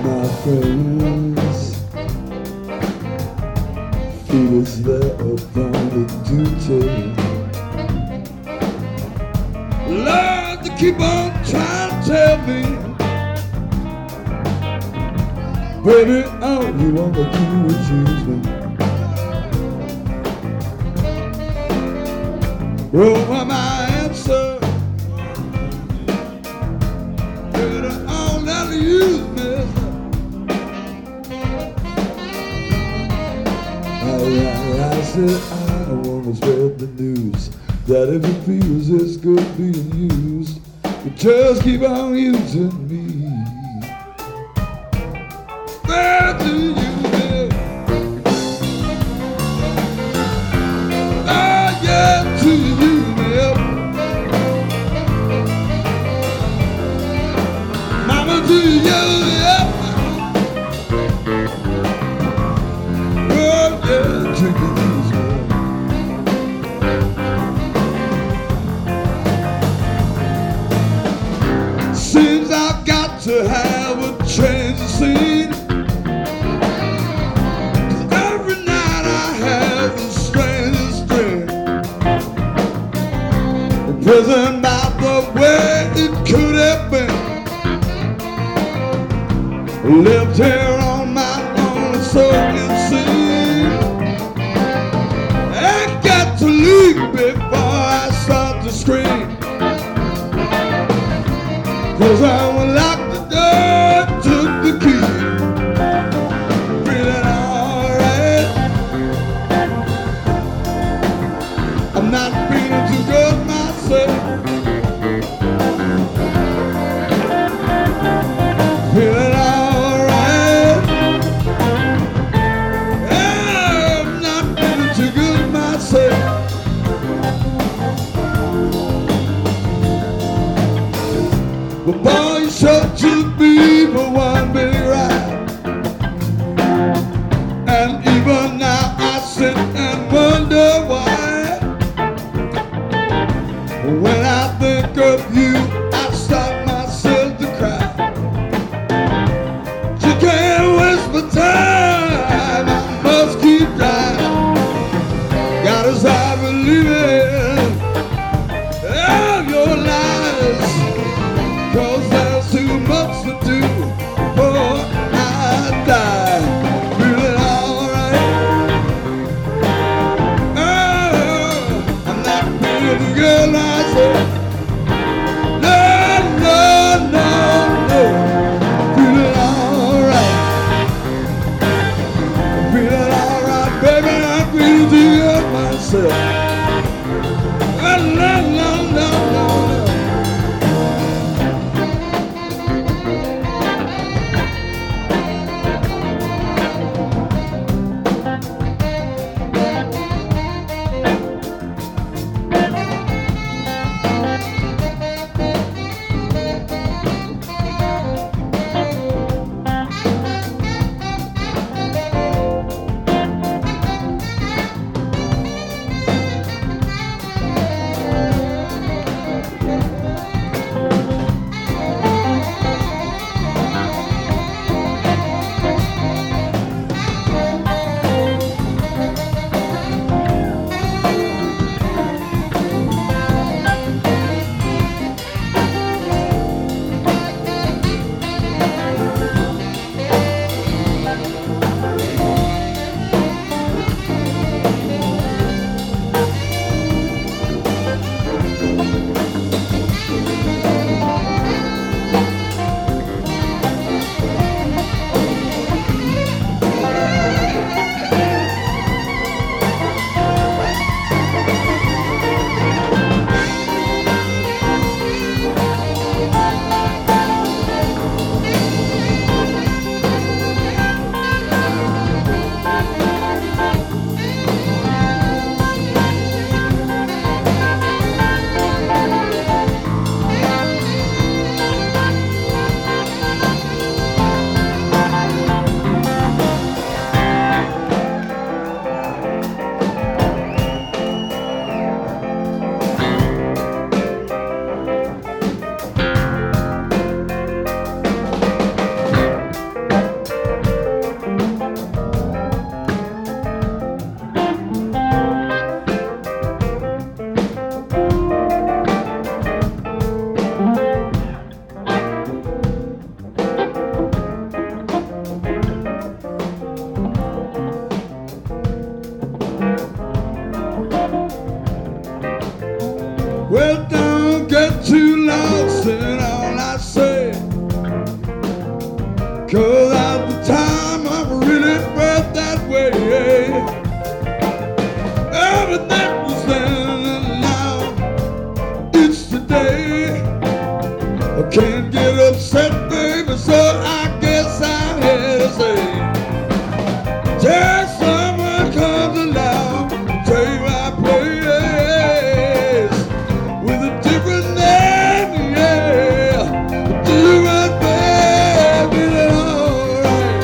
my friends, feel as though upon the duty. Lord, to keep on trying to tell me, baby, all you wanna do is use me. Oh, my answer, baby, all that use me. I said I wanna spread the news that if it feels it's good being used, you just keep on using me. Where do you live? Oh yeah, do you live? Mama, do you live? Oh yeah, drink it easy. Seems I've got to have a change of scene. 'Cause every night I have the strangest dream. Imprisoned by the way it could have been. Lived here on my own, so it seems. Ain't got to leave before I start to scream. 'Cause I unlocked the door, took the key, feeling alright. I'm not feeling too good myself, feeling alright. I'm not feeling too good myself. But boy, you sure took me for one big ride. And even now I sit and wonder why. When I think of you, I stop myself to cry. You can't waste my time, I must keep trying. God is I believe in all your lies. 'Cause there's too much to do before I die. Feeling alright. Oh, I'm not feeling good myself. Well, don't get too lost in all I say, 'cause at the time I really felt that way. Everything was then and now it's today. I can't get upset, baby, so I guess I had to say, till someone comes along, take my place with a different name, yeah. Do it, baby, alright.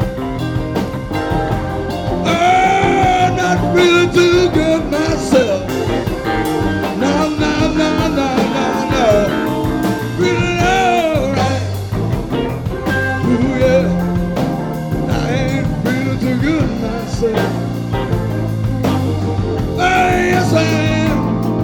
I'm not feeling too good myself. No, no, no, no, no, no. Feeling alright. Ooh, yeah. I ain't feeling too good myself. Oh, yes, I am.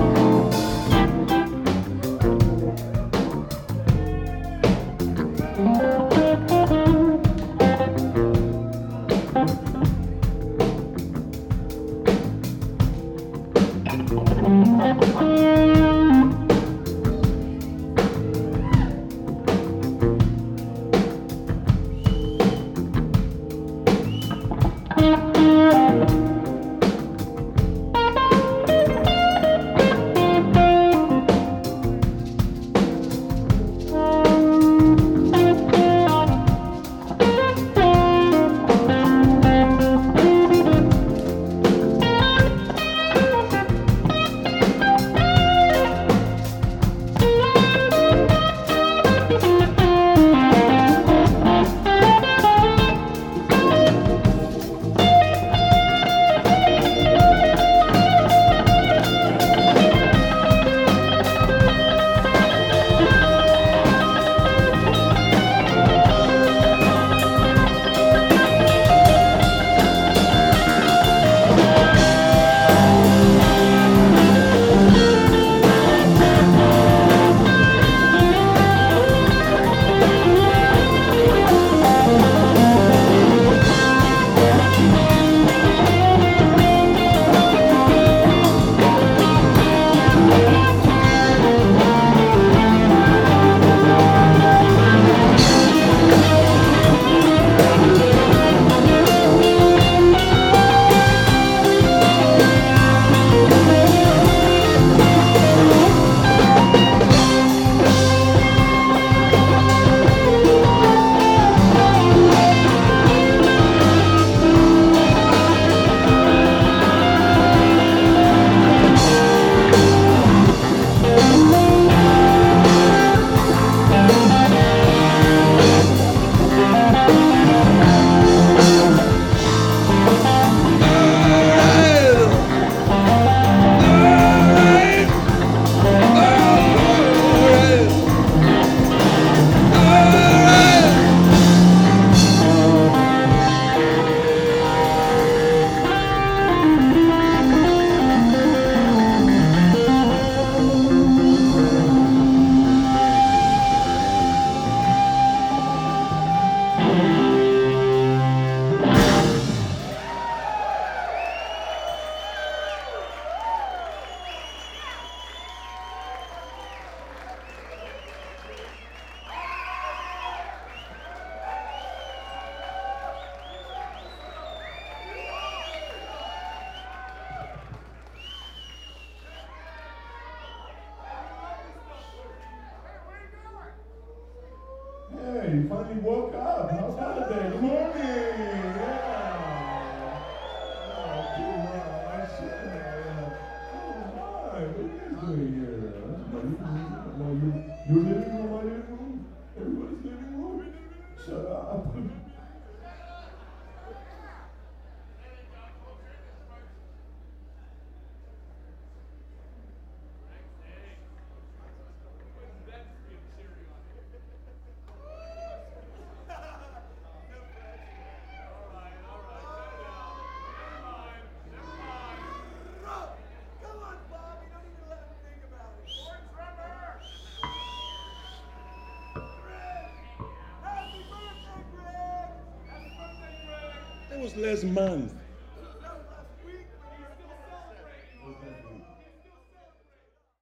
Hey, you finally woke up. How's holiday? Good morning. Yeah. Oh, cool. I said, oh, hi. What are you guys doing here? Your living room, my living room? Everybody's living room? Shut up. That was last month.